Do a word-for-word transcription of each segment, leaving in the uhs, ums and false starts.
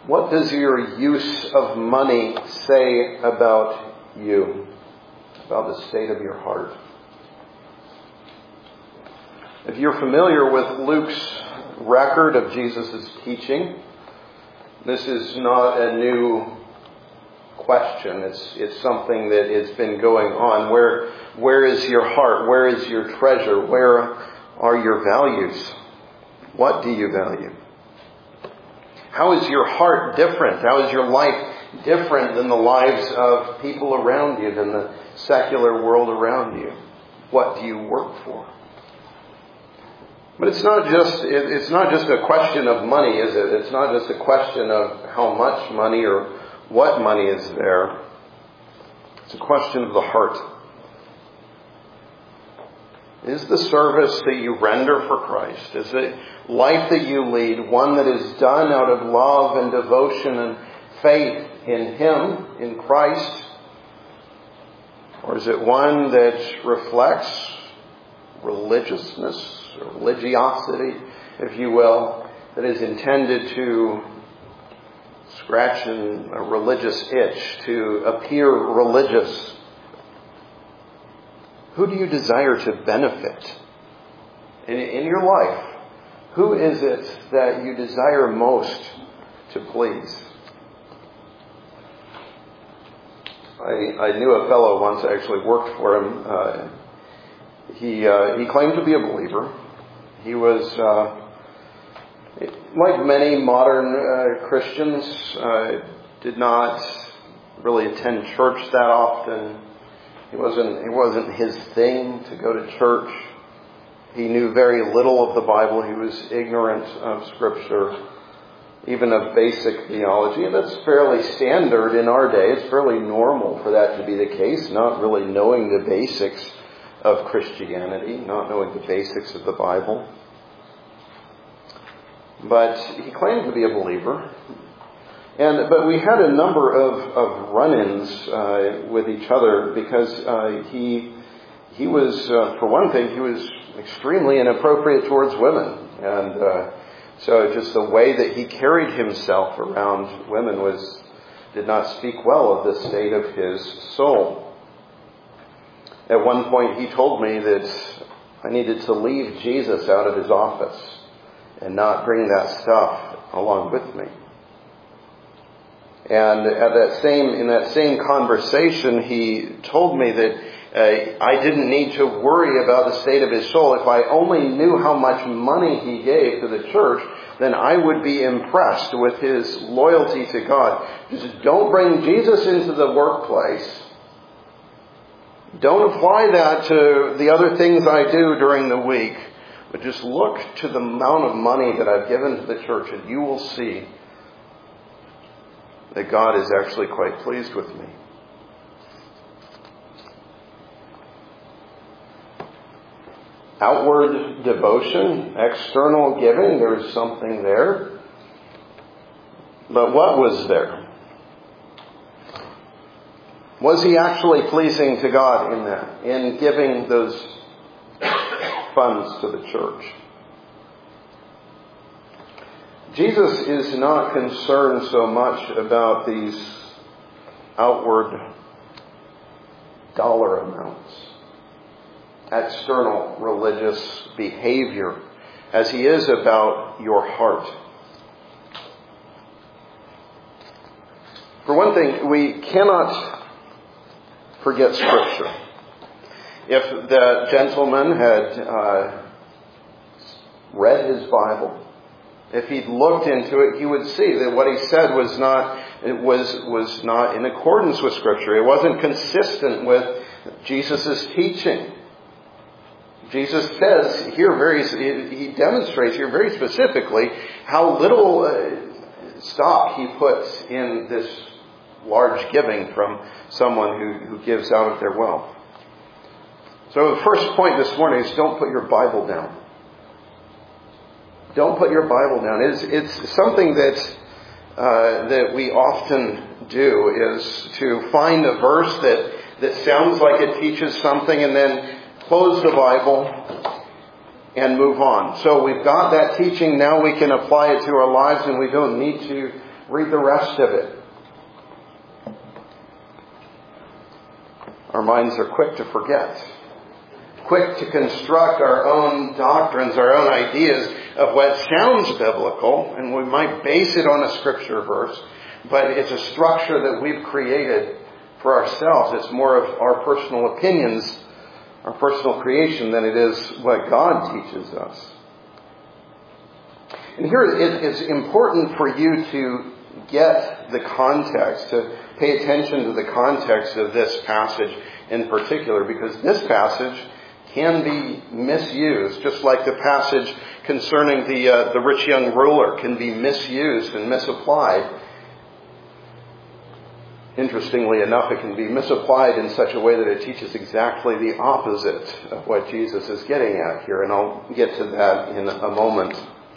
What does your use of money say about you, about the state of your heart? If you're familiar with Luke's record of Jesus' teaching, this is not a new question. It's it's something that has been going on. Where where is your heart? Where is your treasure? Where are your values? What do you value? How is your heart different? How is your life different than the lives of people around you, than the secular world around you? What do you work for? But it's not just it's not just a question of money, is it? It's not just a question of how much money or what money is there. It's a question of the heart. Is the service that you render for Christ, is the life that you lead one that is done out of love and devotion and faith in Him, in Christ? Or is it one that reflects religiousness, religiosity, if you will, that is intended to scratch a religious itch, to appear religious? Who do you desire to benefit in, in your life? Who is it that you desire most to please? I, I knew a fellow once, I actually worked for him. Uh, he uh, he claimed to be a believer. He was, uh, like many modern uh, Christians, uh, did not really attend church that often. It wasn't, it wasn't his thing to go to church. He knew very little of the Bible. He was ignorant of Scripture, even of basic theology. And that's fairly standard in our day. It's fairly normal for that to be the case, not really knowing the basics of Christianity, not knowing the basics of the Bible. But he claimed to be a believer. And but we had a number of, of run-ins uh, with each other because uh, he he was, uh, for one thing, he was extremely inappropriate towards women. And uh, so just the way that he carried himself around women was did not speak well of the state of his soul. At one point he told me that I needed to leave Jesus out of his office and not bring that stuff along with me. And at that same, in that same conversation, he told me that uh, I didn't need to worry about the state of his soul. If I only knew how much money he gave to the church, then I would be impressed with his loyalty to God. Just don't bring Jesus into the workplace. Don't apply that to the other things I do during the week. But just look to the amount of money that I've given to the church, and you will see that God is actually quite pleased with me. Outward devotion, external giving, there's something there. But what was there? Was he actually pleasing to God in that, in giving those funds to the church? Jesus is not concerned so much about these outward dollar amounts, external religious behavior, as he is about your heart. For one thing, we cannot forget Scripture. If the gentleman had uh, read his Bible, if he'd looked into it, he would see that what he said was not it was was not in accordance with Scripture. It wasn't consistent with Jesus' teaching. Jesus says here very he demonstrates here very specifically how little uh, stock he puts in this large giving from someone who, who gives out of their wealth. So the first point this morning is don't put your Bible down. Don't put your Bible down. It's, it's something that uh, that we often do is to find a verse that, that sounds like it teaches something and then close the Bible and move on. So we've got that teaching. Now we can apply it to our lives and we don't need to Read the rest of it. Our minds are quick to forget, quick to construct our own doctrines, our own ideas of what sounds biblical, and we might base it on a scripture verse, but it's a structure that we've created for ourselves. It's more of our personal opinions, our personal creation, than it is what God teaches us. And here it is important for you to get the context, to pay attention to the context of this passage in particular, because this passage can be misused, just like the passage concerning the uh, the rich young ruler can be misused and misapplied. Interestingly enough, it can be misapplied in such a way that it teaches exactly the opposite of what Jesus is getting at here, and I'll get to that in a moment.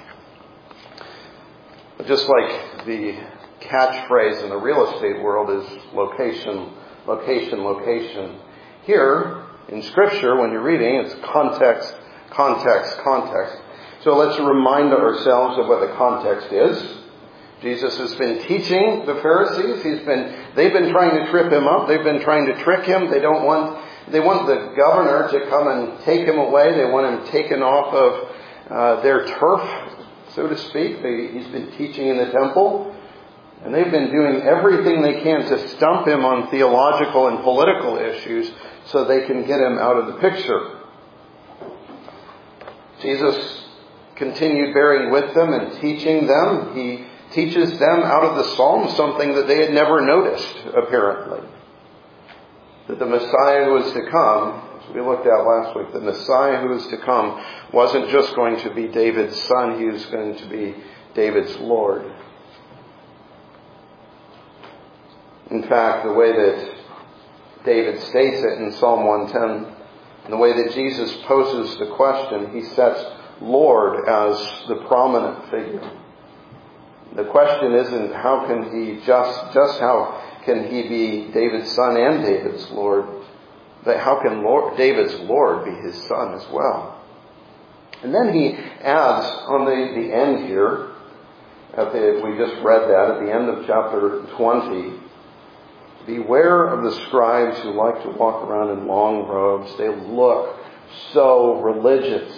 But just like the catchphrase in the real estate world is location, location, location, here in Scripture, when you're reading, it's context, context, context. So let's remind ourselves of what the context is. Jesus has been teaching the Pharisees. He's been, they've been trying to trip him up. They've been trying to trick him. They don't want, they want the governor to come and take him away. They want him taken off of uh, their turf, so to speak. They, he's been teaching in the temple. And they've been doing everything they can to stump him on theological and political issues so they can get him out of the picture. Jesus continued bearing with them and teaching them. He teaches them out of the Psalms something that they had never noticed, apparently. That the Messiah who was to come, as we looked at last week, the Messiah who was to come wasn't just going to be David's son, he was going to be David's Lord. In fact, the way that David states it in Psalm one ten, and the way that Jesus poses the question, he sets Lord as the prominent figure. The question isn't how can he just, just how can he be David's son and David's Lord, but how can Lord, David's Lord be his son as well? And then he adds on the, the end here, at the, we just read that at the end of chapter twenty, beware of the scribes who like to walk around in long robes. They look so religious.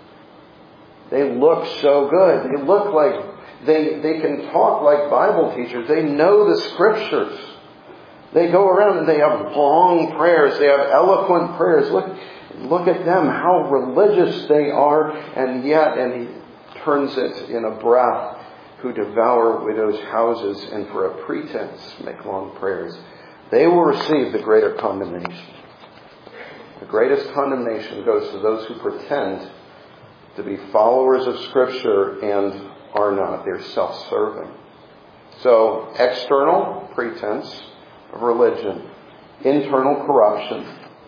They look so good. They look like they, they can talk like Bible teachers. They know the scriptures. They go around and they have long prayers. They have eloquent prayers. Look, look at them, how religious they are. And yet, and he turns it in a breath, who devour widows' houses and for a pretense make long prayers. They will receive the greater condemnation. The greatest condemnation goes to those who pretend to be followers of Scripture and are not. They're self-serving. So, external pretense of religion, internal corruption.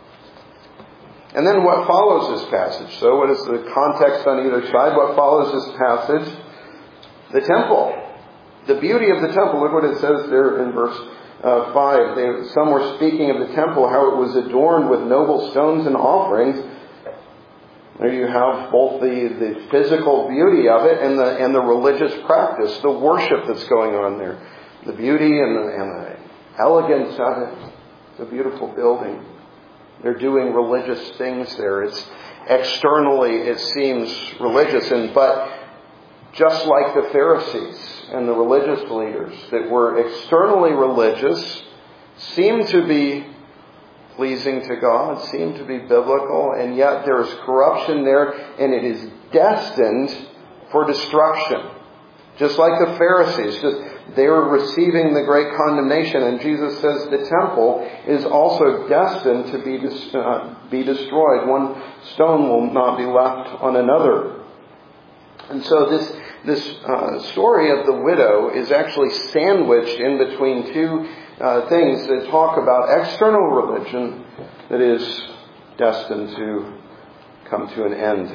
And then what follows this passage? So what is the context on either side? What follows this passage? The temple. The beauty of the temple. Look what it says there in verse Uh, five, they, some were speaking of the temple, how it was adorned with noble stones and offerings. There you have both the, the physical beauty of it and the and the religious practice, the worship that's going on there. The beauty and the, and the elegance of it. It's a beautiful building. They're doing religious things there. It's externally, it seems religious, and but just like the Pharisees and the religious leaders that were externally religious, seem to be pleasing to God, seem to be biblical, and yet there is corruption there, and it is destined for destruction. Just like the Pharisees, just they were receiving the great condemnation, and Jesus says the temple is also destined to be uh, be destroyed. One stone will not be left on another. And so this This uh, story of the widow is actually sandwiched in between two uh, things that talk about external religion that is destined to come to an end.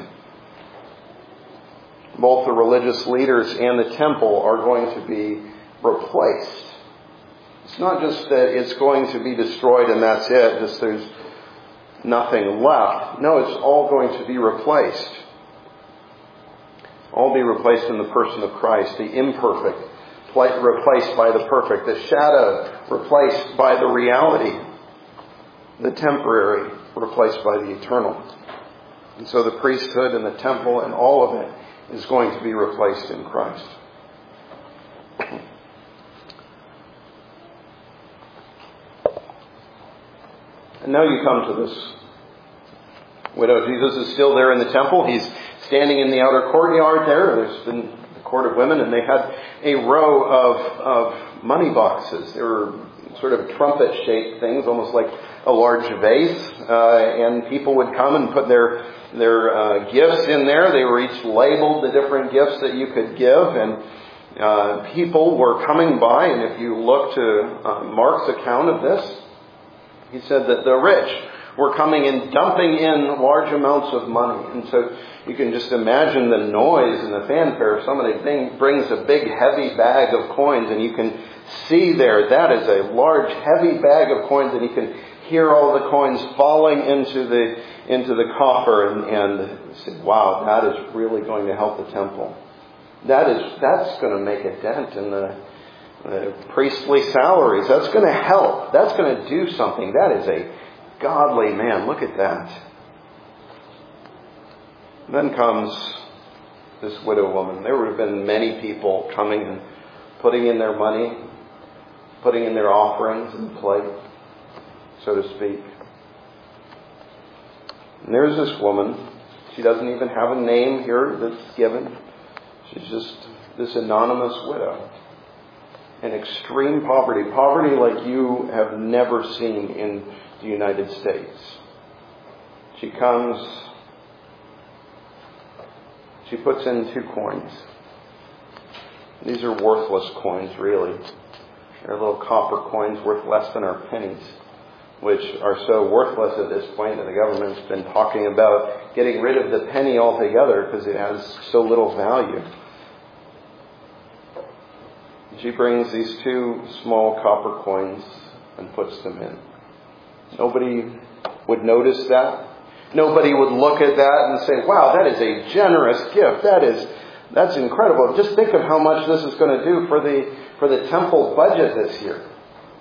Both the religious leaders and the temple are going to be replaced. It's not just that it's going to be destroyed and that's it, just there's nothing left. No, it's all going to be replaced. All be replaced in the person of Christ, the imperfect replaced by the perfect, the shadow replaced by the reality, the temporary replaced by the eternal. And so the priesthood and the temple and all of it is going to be replaced in Christ. And now you come to this widow. Jesus is still there in the temple. He's standing in the outer courtyard there. There's been the court of women, and they had a row of, of money boxes. They were sort of trumpet-shaped things, almost like a large vase. Uh, and people would come and put their their uh, gifts in there. They were each labeled the different gifts that you could give. And uh, people were coming by. And if you look to uh, Mark's account of this, he said that the rich were coming and dumping in large amounts of money. And so you can just imagine the noise and the fanfare. Somebody brings a big heavy bag of coins, and you can see there that is a large heavy bag of coins, and you can hear all the coins falling into the into the coffer, and, and say, wow, that is really going to help the temple. That is that's going to make a dent in the, the priestly salaries. That's going to help. That's going to do something. That is a godly man. Look at that. Then comes this widow woman. There would have been many people coming and putting in their money, putting in their offerings in the plate, so to speak. And there's this woman. She doesn't even have a name here that's given. She's just this anonymous widow. In extreme poverty. Poverty like you have never seen in the United States. She comes, she puts in two coins. These are worthless coins, really. They're little copper coins worth less than our pennies, which are so worthless at this point that the government's been talking about getting rid of the penny altogether because it has so little value. She brings these two small copper coins and puts them in. Nobody would notice that. Nobody would look at that and say, wow, that is a generous gift. That is, that's incredible. Just think of how much this is going to do for the, for the temple budget this year.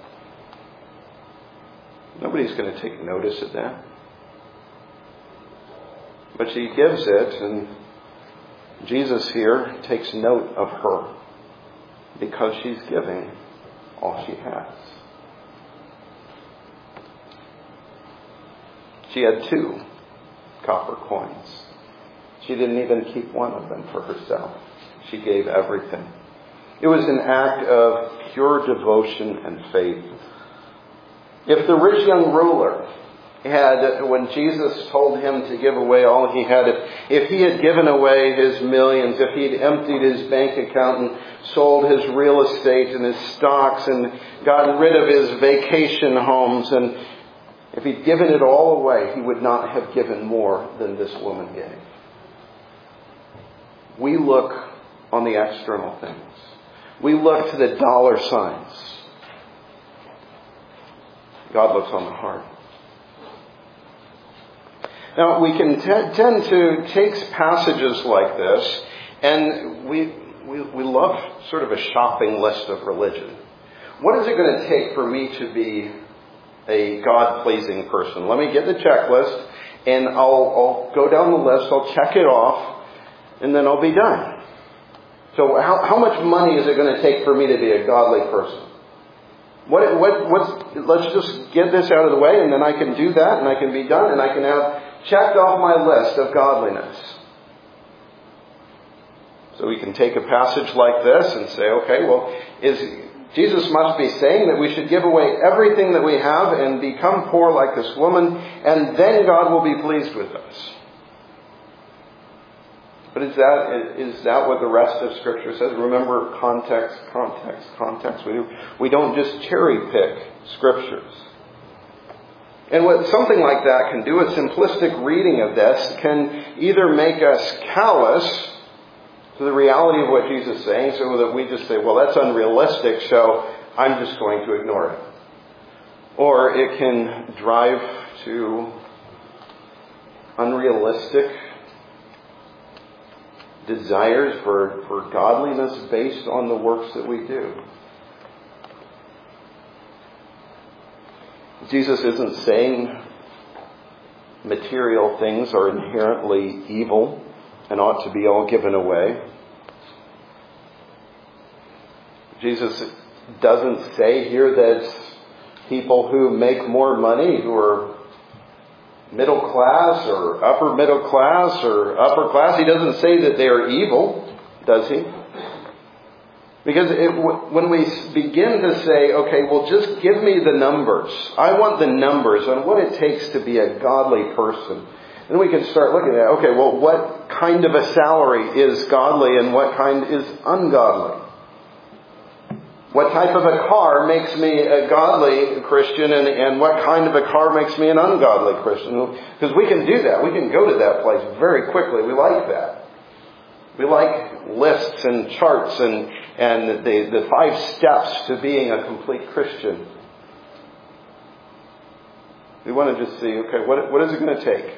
Nobody's going to take notice of that. But she gives it, and Jesus here takes note of her because she's giving all she has. She had two copper coins. She didn't even keep one of them for herself. She gave everything. It was an act of pure devotion and faith. If the rich young ruler had, when Jesus told him to give away all he had, if, if he had given away his millions, if he'd emptied his bank account and sold his real estate and his stocks and gotten rid of his vacation homes, and if he'd given it all away, he would not have given more than this woman gave. We look on the external things. We look to the dollar signs. God looks on the heart. Now, we can t- tend to take passages like this, and we, we we love sort of a shopping list of religion. What is it going to take for me to be a God-pleasing person? Let me get the checklist, and I'll, I'll go down the list, I'll check it off, and then I'll be done. So how, how much money is it going to take for me to be a godly person? What, what, what's, let's just get this out of the way, and then I can do that, and I can be done, and I can have checked off my list of godliness. So we can take a passage like this and say, okay, well, is Jesus must be saying that we should give away everything that we have and become poor like this woman, and then God will be pleased with us. But is that is that what the rest of Scripture says? Remember, context, context, context. We, we don't just cherry pick Scriptures. And what something like that can do, a simplistic reading of this, can either make us callous to the reality of what Jesus is saying, so that we just say, well, that's unrealistic, so I'm just going to ignore it. Or it can drive to unrealistic desires for, for godliness based on the works that we do. Jesus isn't saying material things are inherently evil and ought to be all given away. Jesus doesn't say here that people who make more money, who are middle class or upper middle class or upper class, he doesn't say that they are evil, does he? Because it, when we begin to say, okay, well, just give me the numbers. I want the numbers on what it takes to be a godly person. Then we can start looking at, okay, well, what kind of a salary is godly and what kind is ungodly? What type of a car makes me a godly Christian and, and what kind of a car makes me an ungodly Christian? Because we can do that. We can go to that place very quickly. We like that. We like lists and charts and, and the, the five steps to being a complete Christian. We want to just see, okay, what, what is it going to take?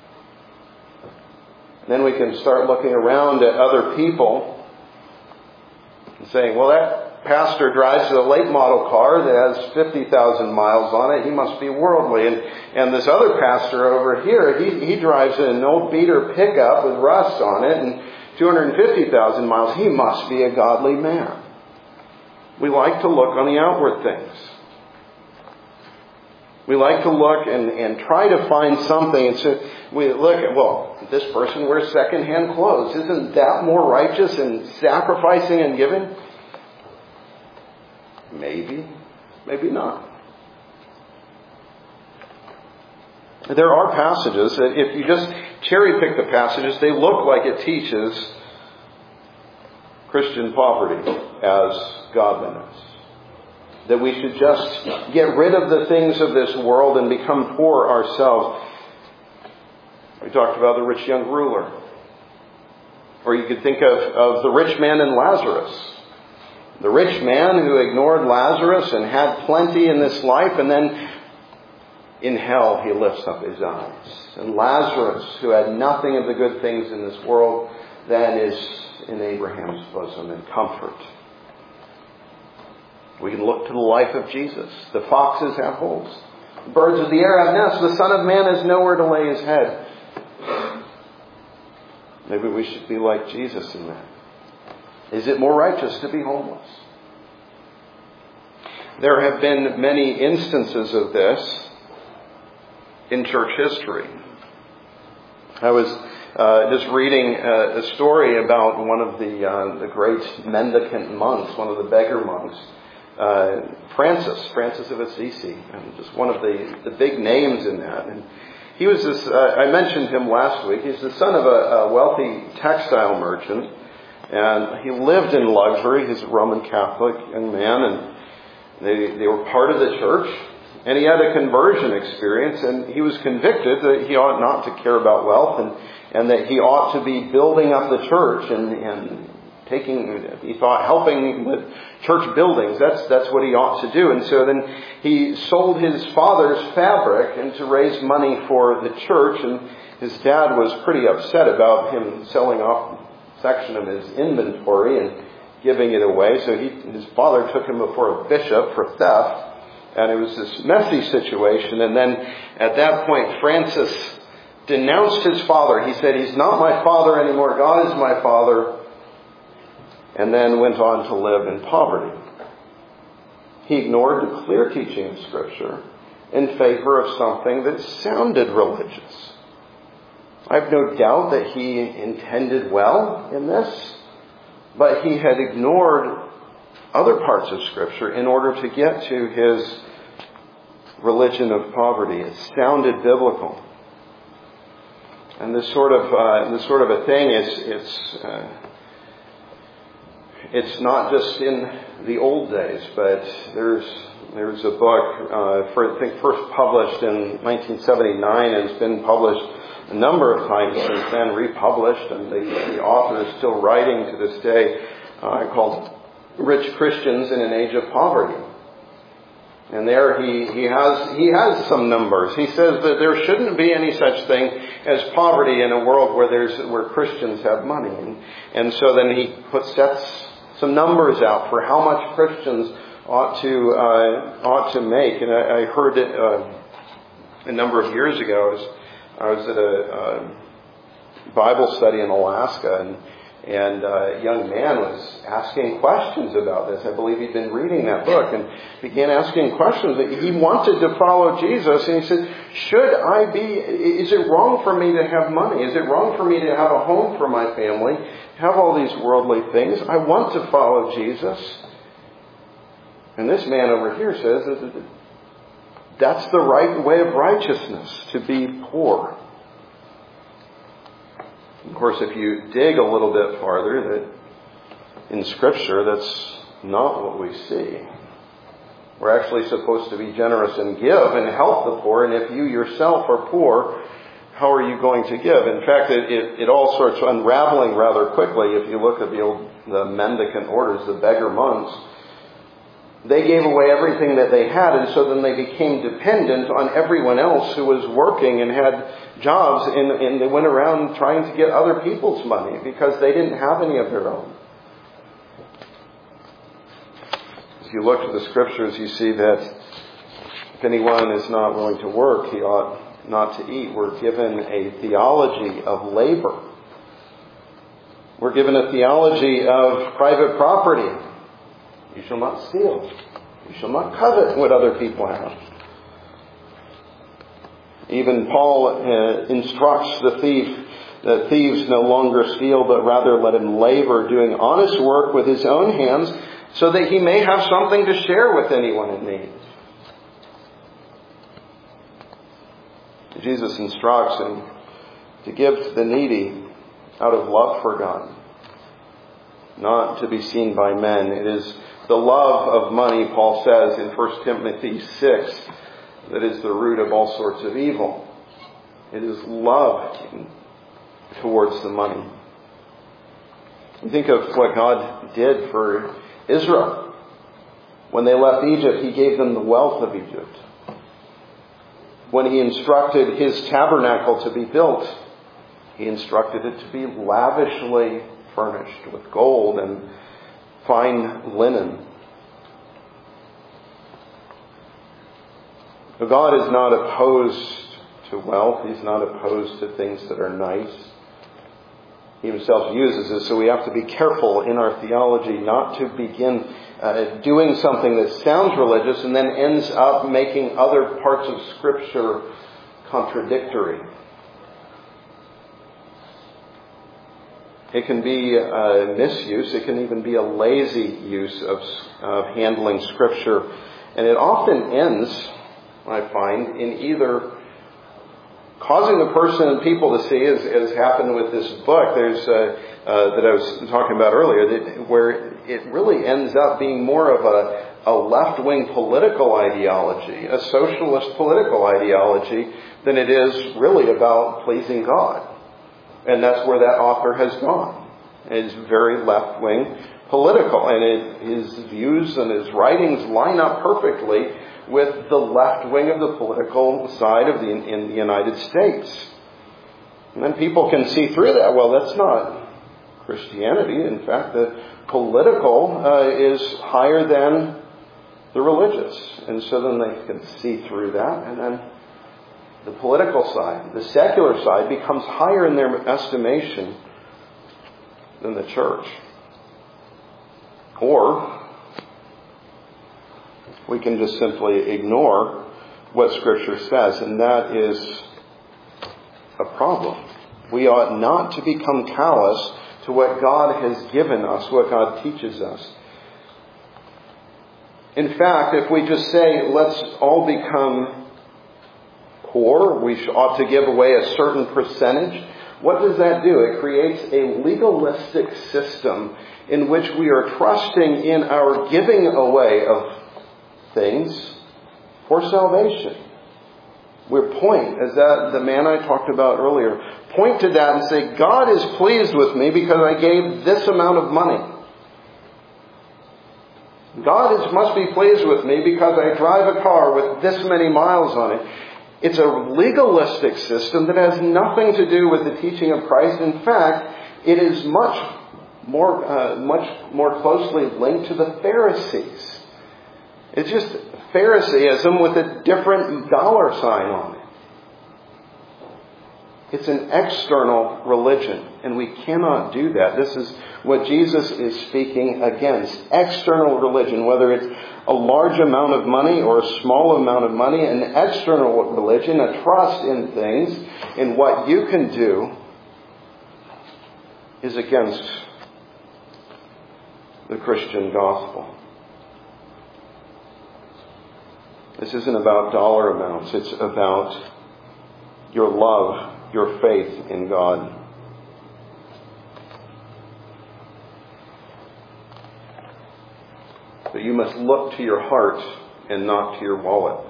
And then we can start looking around at other people and saying, well, that pastor drives a late model car that has fifty thousand miles on it. He must be worldly. And, and this other pastor over here, he, he drives an old beater pickup with rust on it and two hundred fifty thousand miles. He must be a godly man. We like to look on the outward things. We like to look and, and try to find something. And so we look at, well, this person wears second-hand clothes. Isn't that more righteous and sacrificing and giving? Maybe. Maybe not. There are passages that if you just cherry pick the passages, they look like it teaches Christian poverty as godliness. That we should just get rid of the things of this world and become poor ourselves. We talked about the rich young ruler. Or you could think of, of the rich man and Lazarus. The rich man who ignored Lazarus and had plenty in this life, and then in hell he lifts up his eyes. And Lazarus, who had nothing of the good things in this world, then is in Abraham's bosom in comfort. We can look to the life of Jesus. The foxes have holes. The birds of the air have nests. The Son of Man has nowhere to lay his head. Maybe we should be like Jesus in that. Is it more righteous to be homeless? There have been many instances of this in church history. I was uh, just reading uh, a story about one of the uh, the great mendicant monks, one of the beggar monks, uh, Francis, Francis of Assisi, and just one of the, the big names in that. And he was this. Uh, I mentioned him last week. He's the son of a, a wealthy textile merchant. And he lived in luxury. He's a Roman Catholic young man, and they they were part of the church. And he had a conversion experience, and he was convicted that he ought not to care about wealth, and, and that he ought to be building up the church and, and taking, he thought, helping with church buildings. That's that's what he ought to do. And so then he sold his father's fabric and to raise money for the church, and his dad was pretty upset about him selling off section of his inventory and giving it away. So he, his father took him before a bishop for theft. And it was this messy situation. And then at that point, Francis denounced his father. He said, he's not my father anymore. God is my father. And then went on to live in poverty. He ignored the clear teaching of Scripture in favor of something that sounded religious. I have no doubt that he intended well in this, but he had ignored other parts of Scripture in order to get to his religion of poverty. It sounded biblical. And this sort of uh, this sort of a thing is it's uh, it's not just in the old days, but there's there's a book uh, for, I think first published in nineteen seventy-nine and has been published a number of times since then, republished, and the, the author is still writing to this day, uh, called Rich Christians in an Age of Poverty. And there he, he has he has some numbers. He says that there shouldn't be any such thing as poverty in a world where there's where Christians have money. And, and so then he puts sets some numbers out for how much Christians ought to uh, ought to make. And I, I heard it uh, a number of years ago. I was, I was at a, a Bible study in Alaska, and And uh, a young man was asking questions about this. I believe he'd been reading that book and began asking questions. He wanted to follow Jesus, and he said, should I be, is it wrong for me to have money? Is it wrong for me to have a home for my family? Have all these worldly things? I want to follow Jesus. And this man over here says that that's the right way of righteousness, to be poor. Of course, if you dig a little bit farther, that in Scripture, that's not what we see. We're actually supposed to be generous and give and help the poor. And if you yourself are poor, how are you going to give? In fact, it, it, it all starts unraveling rather quickly. If you look at the old the mendicant orders, the beggar monks, they gave away everything that they had, and so then they became dependent on everyone else who was working and had jobs, and, and they went around trying to get other people's money because they didn't have any of their own. As you look at the Scriptures, you see that if anyone is not willing to work, he ought not to eat. We're given a theology of labor. We're given a theology of private property. You shall not steal. You shall not covet what other people have. Even Paul uh, instructs the thief that thieves no longer steal, but rather let him labor, doing honest work with his own hands, so that he may have something to share with anyone in need. Jesus instructs him to give to the needy out of love for God, not to be seen by men. It is the love of money, Paul says in First Timothy six, that is the root of all sorts of evil. It is love towards the money. You think of what God did for Israel. When they left Egypt, He gave them the wealth of Egypt. When He instructed His tabernacle to be built, He instructed it to be lavishly furnished with gold and fine linen. But God is not opposed to wealth. He's not opposed to things that are nice. He Himself uses it, so we have to be careful in our theology not to begin uh, doing something that sounds religious and then ends up making other parts of Scripture contradictory. It can be a misuse. It can even be a lazy use of, of handling Scripture. And it often ends, I find, in either causing the person and people to see, as, as happened with this book there's uh, uh, that I was talking about earlier, that, where it really ends up being more of a, a left-wing political ideology, a socialist political ideology, than it is really about pleasing God. And that's where that author has gone. It's very left-wing political. And it, his views and his writings line up perfectly with the left wing of the political side of the in the United States. And then people can see through that. Well, that's not Christianity. In fact, the political uh, is higher than the religious. And so then they can see through that. And then the political side, the secular side, becomes higher in their estimation than the church. Or we can just simply ignore what Scripture says, and that is a problem. We ought not to become callous to what God has given us, what God teaches us. In fact, if we just say, let's all become poor, we ought to give away a certain percentage, what does that do? It creates a legalistic system in which we are trusting in our giving away of things for salvation. We point, as that the man I talked about earlier, point to that and say, God is pleased with me because I gave this amount of money. God is, must be pleased with me because I drive a car with this many miles on it. It's a legalistic system that has nothing to do with the teaching of Christ. In fact, it is much more, uh, much more closely linked to the Pharisees. It's just Pharisaism with a different dollar sign on it. It's an external religion, and we cannot do that. This is what Jesus is speaking against. External religion, whether it's a large amount of money or a small amount of money, an external religion, a trust in things, in what you can do, is against the Christian gospel. This isn't about dollar amounts. It's about your love, your faith in God. But you must look to your heart and not to your wallet.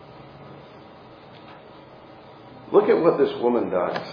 Look at what this woman does.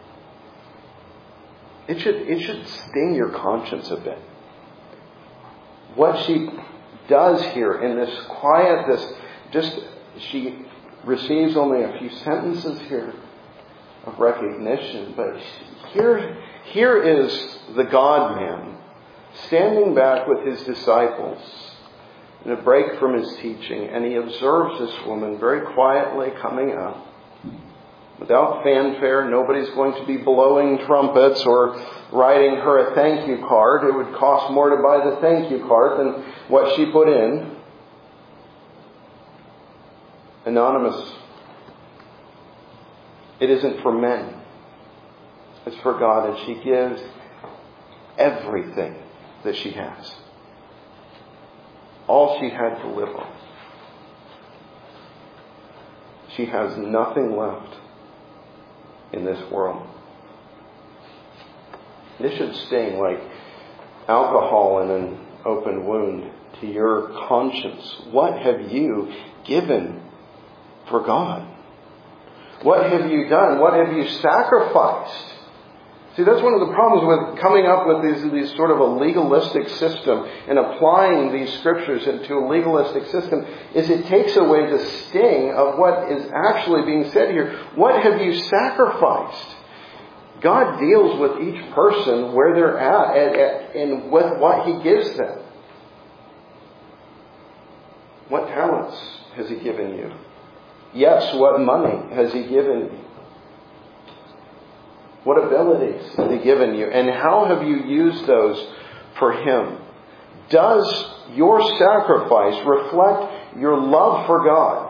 It should, it should sting your conscience a bit. What she does here in this quiet, this just, she receives only a few sentences here of recognition, but here, here is the God-man standing back with his disciples in a break from his teaching, and he observes this woman very quietly coming up. Without fanfare, nobody's going to be blowing trumpets or writing her a thank you card. It would cost more to buy the thank you card than what she put in. Anonymous. It isn't for men. It's for God, and she gives everything that she has. All she had to live on. She has nothing left in this world. This should sting like alcohol in an open wound to your conscience. What have you given for God? What have you done? What have you sacrificed? See, that's one of the problems with coming up with these, these sort of a legalistic system and applying these scriptures into a legalistic system, is it takes away the sting of what is actually being said here. What have you sacrificed? God deals with each person where they're at and, and with what He gives them. What talents has He given you? Yes, what money has He given you? What abilities has He given you? And how have you used those for Him? Does your sacrifice reflect your love for God?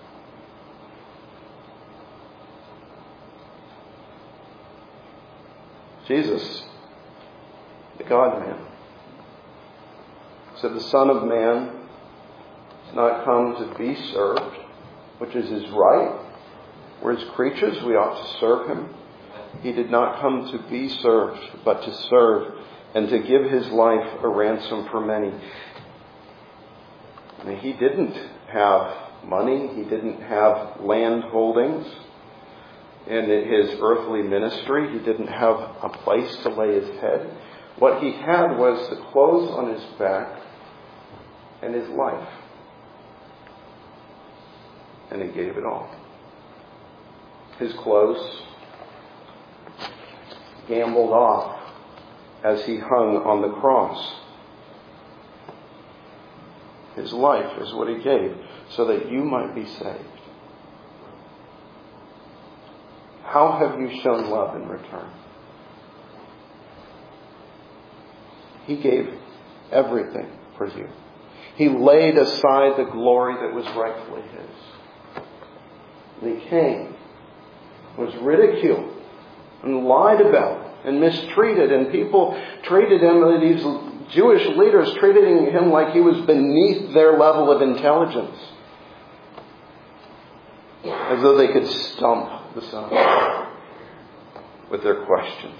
Jesus, the God-man, said the Son of Man has not come to be served, which is His right. We're His creatures, we ought to serve Him. He did not come to be served, but to serve and to give His life a ransom for many. And He didn't have money. He didn't have land holdings in His earthly ministry. He didn't have a place to lay His head. What He had was the clothes on His back and His life. And He gave it all. His clothes gambled off as He hung on the cross. His life is what He gave so that you might be saved. How have you shown love in return? He gave everything for you. He laid aside the glory that was rightfully His. And He came, was ridiculed, and lied about, and mistreated, and people treated Him, these Jewish leaders treated Him like He was beneath their level of intelligence, as though they could stump the Son of God with their questions.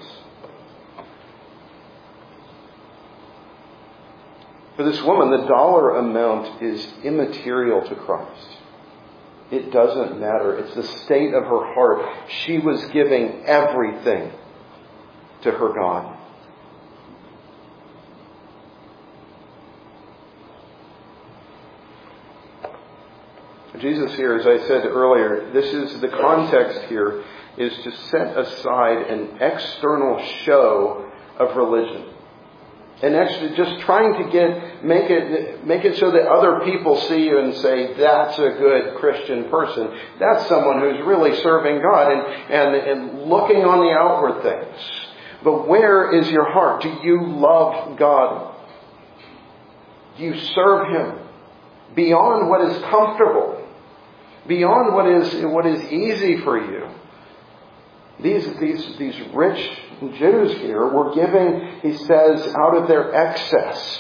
For this woman, the dollar amount is immaterial to Christ. It doesn't matter. It's the state of her heart. She was giving everything to her God. Jesus here, as I said earlier, this is the context here, is to set aside an external show of religion. And actually just trying to get, make it, make it so that other people see you and say, that's a good Christian person. That's someone who's really serving God and, and, and looking on the outward things. But where is your heart? Do you love God? Do you serve Him beyond what is comfortable? Beyond what is, what is easy for you? These, these, these rich Jews here were giving, he says, out of their excess.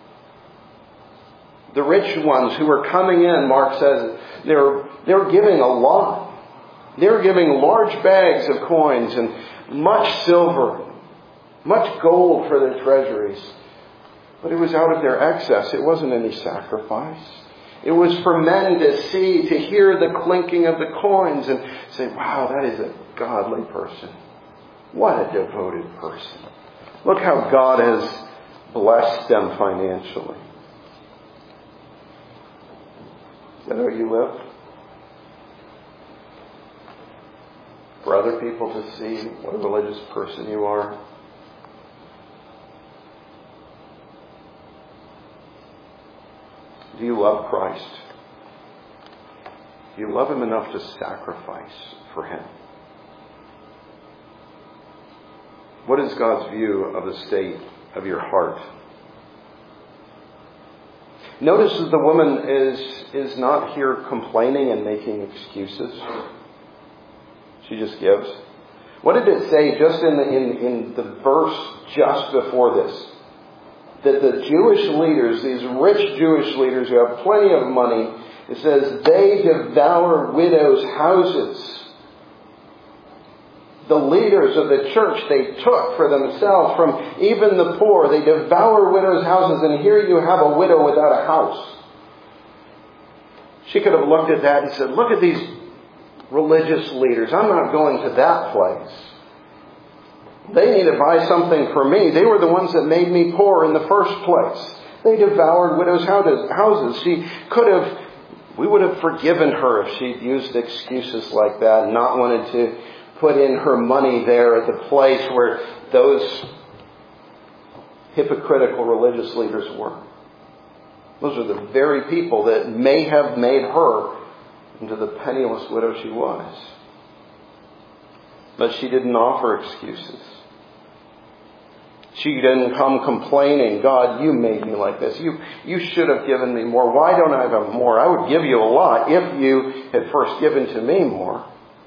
The rich ones who were coming in, Mark says, they were, they were giving a lot. They were giving large bags of coins and much silver, much gold for their treasuries. But it was out of their excess. It wasn't any sacrifice. It was for men to see, to hear the clinking of the coins and say, wow, that is a godly person. What a devoted person. Look how God has blessed them financially. Is that how you live? For other people to see what a religious person you are? Do you love Christ? Do you love Him enough to sacrifice for Him? What is God's view of the state of your heart? Notice that the woman is, is not here complaining and making excuses. She just gives. What did it say just in the, in, in the verse just before this? That the Jewish leaders, these rich Jewish leaders who have plenty of money, it says they devour widows' houses. The leaders of the church they took for themselves from even the poor. They devour widows' houses, and here you have a widow without a house. She could have looked at that and said, look at these religious leaders. I'm not going to that place. They need to buy something for me. They were the ones that made me poor in the first place. They devoured widows' houses. She could have, we would have forgiven her if she'd used excuses like that and not wanted to put in her money there at the place where those hypocritical religious leaders were. Those are the very people that may have made her into the penniless widow she was. But she didn't offer excuses. She didn't come complaining, God, you made me like this. You, you should have given me more. Why don't I have more? I would give you a lot if you had first given to me more.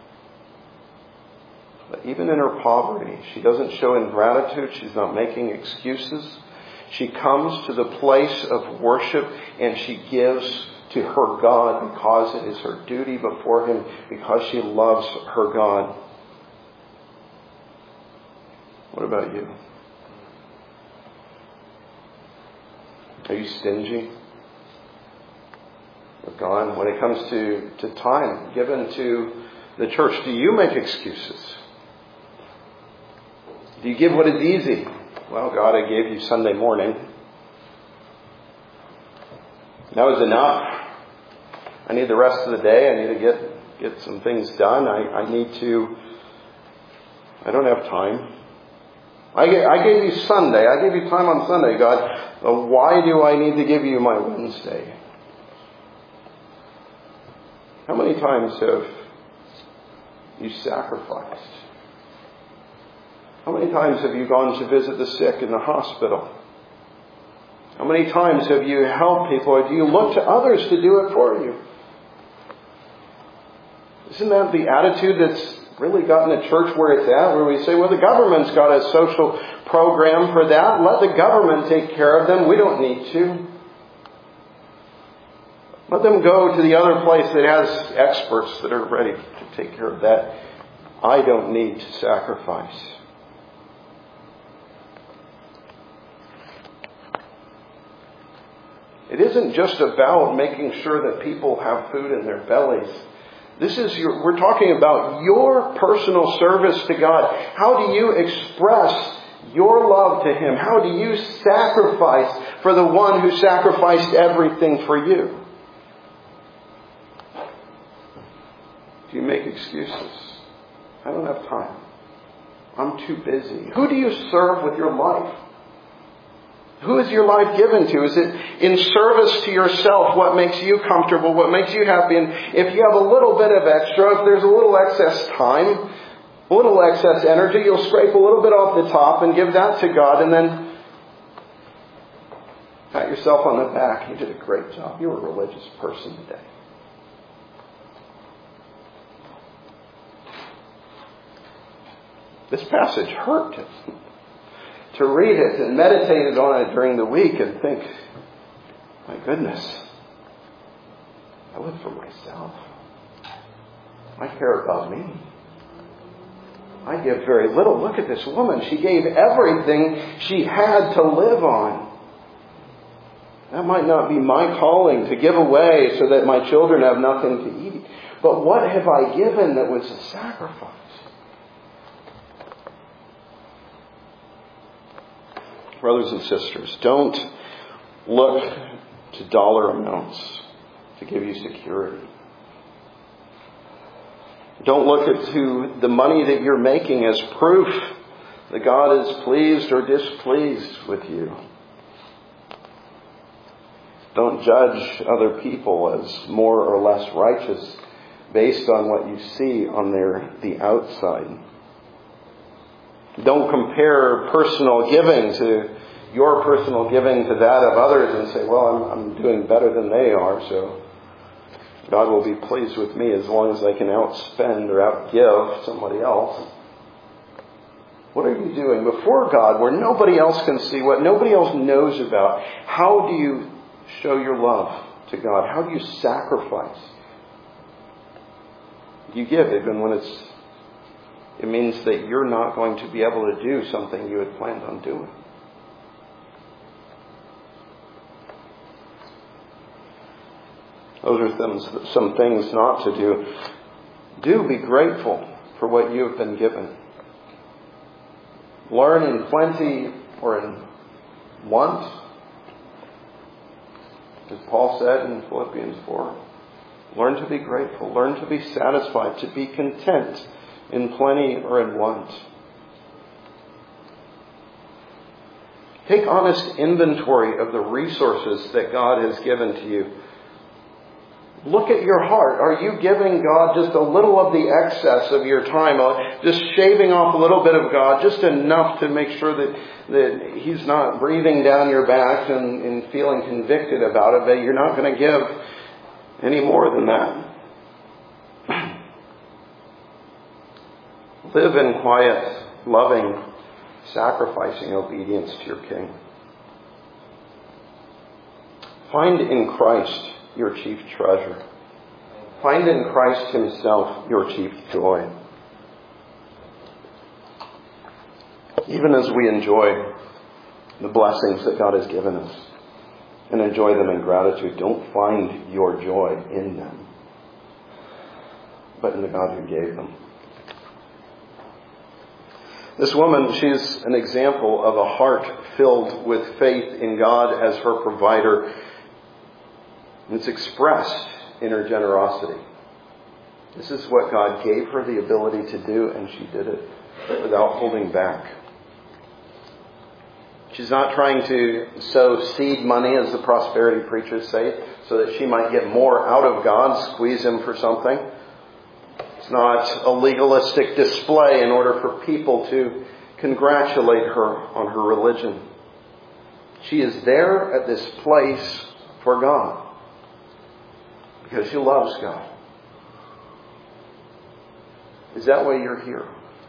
But even in her poverty, she doesn't show ingratitude. She's not making excuses. She comes to the place of worship and she gives to her God because it is her duty before Him, because she loves her God. What about you? Are you stingy with God? When it comes to, to time given to the church, do you make excuses? Do you give what is easy? Well, God, I gave you Sunday morning. That was enough. I need the rest of the day. I need to get, get some things done. I, I need to... I don't have time. I gave, I gave you Sunday. I gave you time on Sunday, God. Well, why do I need to give you my Wednesday? How many times have you sacrificed? How many times have you gone to visit the sick in the hospital? How many times have you helped people, or do you look to others to do it for you? Isn't that the attitude that's really gotten the church where it's at, where we say, well, the government's got a social program for that. Let the government take care of them. We don't need to. Let them go to the other place that has experts that are ready to take care of that. I don't need to sacrifice. It isn't just about making sure that people have food in their bellies. This is your, we're talking about your personal service to God. How do you express your love to Him? How do you sacrifice for the one who sacrificed everything for you? Do you make excuses? I don't have time. I'm too busy. Who do you serve with your life? Who is your life given to? Is it in service to yourself? What makes you comfortable? What makes you happy? And if you have a little bit of extra, if there's a little excess time, a little excess energy, you'll scrape a little bit off the top and give that to God, and then pat yourself on the back. You did a great job. You were a religious person today. This passage hurt to read it and meditate on it during the week and think, my goodness, I live for myself. I care about me. I give very little. Look at this woman. She gave everything she had to live on. That might not be my calling to give away so that my children have nothing to eat. But what have I given that was a sacrifice? Brothers and sisters, don't look to dollar amounts to give you security. Don't look at to the money that you're making as proof that God is pleased or displeased with you. Don't judge other people as more or less righteous based on what you see on their the outside. Don't compare personal giving to your personal giving to that of others and say, well, I'm, I'm doing better than they are, so God will be pleased with me as long as I can outspend or outgive somebody else. What are you doing before God where nobody else can see, what nobody else knows about? How do you show your love to God? How do you sacrifice? You give even when it's it means that you're not going to be able to do something you had planned on doing. Those are some, some things not to do. Do be grateful for what you have been given. Learn in plenty or in want. As Paul said in Philippians four, learn to be grateful. Learn to be satisfied, to be content in plenty or in want. Take honest inventory of the resources that God has given to you. Look at your heart. Are you giving God just a little of the excess of your time? Just shaving off a little bit of God, just enough to make sure that, that He's not breathing down your back and, and feeling convicted about it, that you're not going to give any more than that. Live in quiet, loving, sacrificing obedience to your King. Find in Christ your chief treasure. Find in Christ Himself your chief joy. Even as we enjoy the blessings that God has given us and enjoy them in gratitude, don't find your joy in them, but in the God who gave them. This woman, she's an example of a heart filled with faith in God as her provider. And it's expressed in her generosity. This is what God gave her the ability to do, and she did it without holding back. She's not trying to sow seed money, as the prosperity preachers say, so that she might get more out of God, squeeze Him for something. It's not a legalistic display in order for people to congratulate her on her religion. She is there at this place for God because she loves God. Is that why you're here?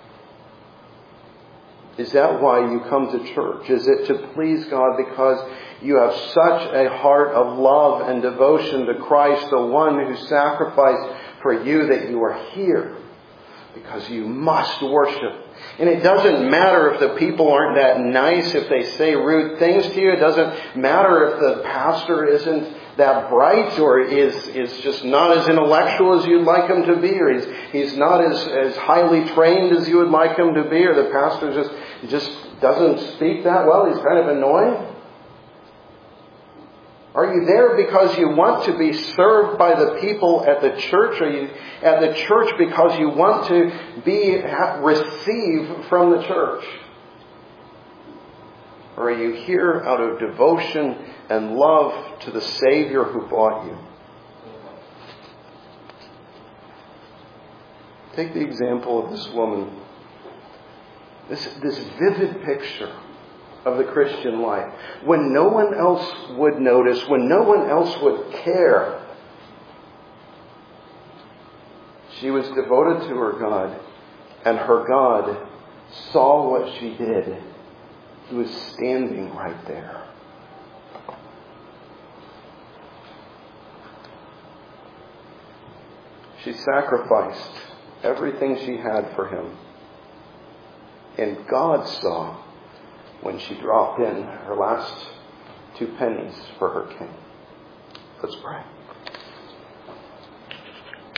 Is that why you come to church? Is it to please God because you have such a heart of love and devotion to Christ, the one who sacrificed for you, that you are here because you must worship? And it doesn't matter if the people aren't that nice, if they say rude things to you. It doesn't matter if the pastor isn't that bright or is, is just not as intellectual as you'd like him to be, or he's, he's not as, as highly trained as you would like him to be, or the pastor just, just doesn't speak that well. He's kind of annoying. Are you there because you want to be served by the people at the church? Are you at the church because you want to be receive from the church? Or are you here out of devotion and love to the Savior who bought you? Take the example of this woman. This, this vivid picture of the Christian life. When no one else would notice, when no one else would care, she was devoted to her God, and her God saw what she did. He was standing right there. She sacrificed everything she had for him. And God saw when she dropped in her last two pennies for her king. Let's pray.